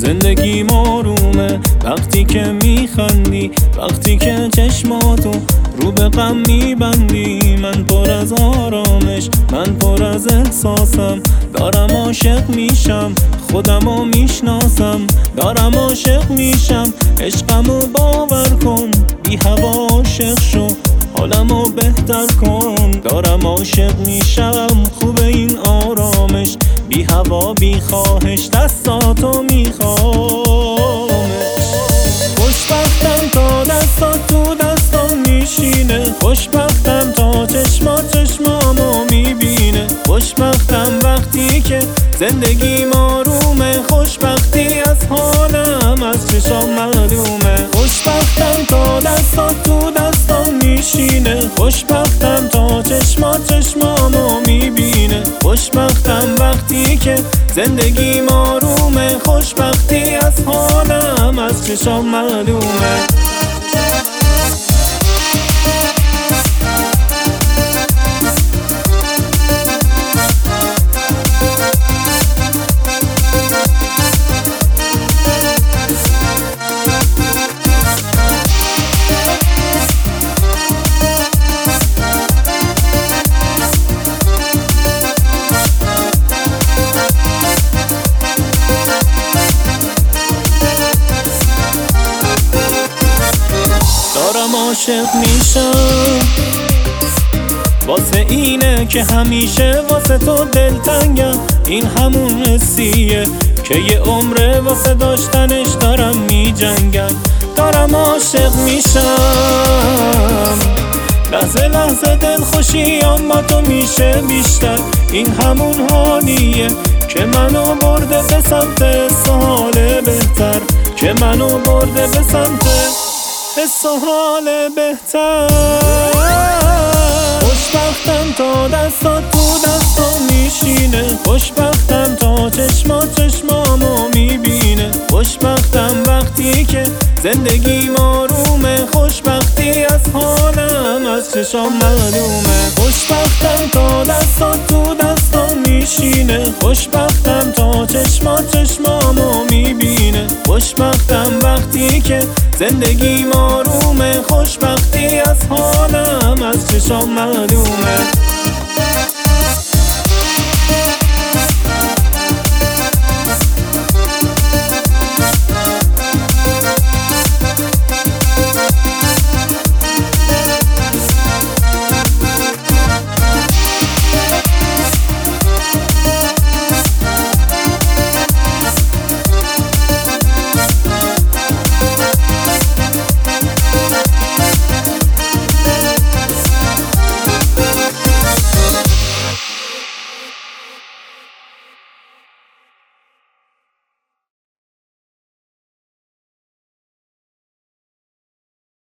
زندگیم آرومه وقتی که میخندی، وقتی که چشماتو رو به غم میبندی. من پر از آرامش، من پر از احساسم، دارم عاشق میشم، خودمو میشناسم. دارم عاشق میشم، عشقمو باور کن، بی هوا عاشق شو، حالمو بهتر کن. دارم عاشق میشم، خوب این آرامش، بی هوا بی خواهش، دستاتو میخوامش. خوشبختم تا دستات تو دستام میشینه، خوشبختم تا چشمامو میبینه. خوشبختم وقتی که زندگیم آرومه، خوشبختی از حالم از چشام معلومه. خوشبختم تا دستات تو دستام میشینه، خوشبختم تا چشمامو میبینه. خوشبختم وقتی که زندگیم آرومه، خوشبختی از حالم از چشام معلومه. دارم عاشق میشم، واسه اینه که همیشه واسه تو دلتنگم. این همون حسیه که یه عمره واسه داشتنش دارم میجنگم. دارم عاشق میشم، لحظه لحظه دلخوشیام با تو میشه بیشتر. این همون حالیه که منو برده به سمت سحال بهتر، که منو برده به سمت حال بهتر. خوشبختم تا دستات تو دستام میشینه، خوشبختم تا چشمامو میبینه. خوشبختم وقتی که زندگیم آرومه، خوشبختی از حالم از چشام معلومه. خوشبختم تا دستات تو دستام میشینه، خوشبختم تا چشمامو میبینه. خوشبختم وقتی که زندگیم آرومه، خوشبختی از حالم از چشام معلومه.